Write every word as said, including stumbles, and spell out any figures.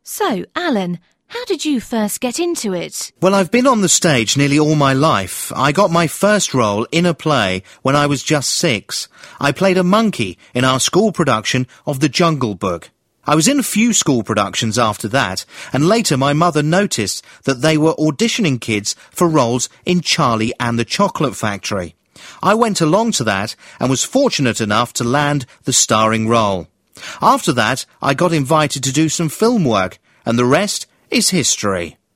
So, Alan, how did you first get into it? Well, I've been on the stage nearly all my life. I got my first role in a play when I was just six. I played a monkey in our school production of The Jungle Book. I was in a few school productions after that, and later my mother noticed that they were auditioning kids for roles in Charlie and the Chocolate Factory. I went along to that and was fortunate enough to land the starring role. After that, I got invited to do some film work, and the rest is history.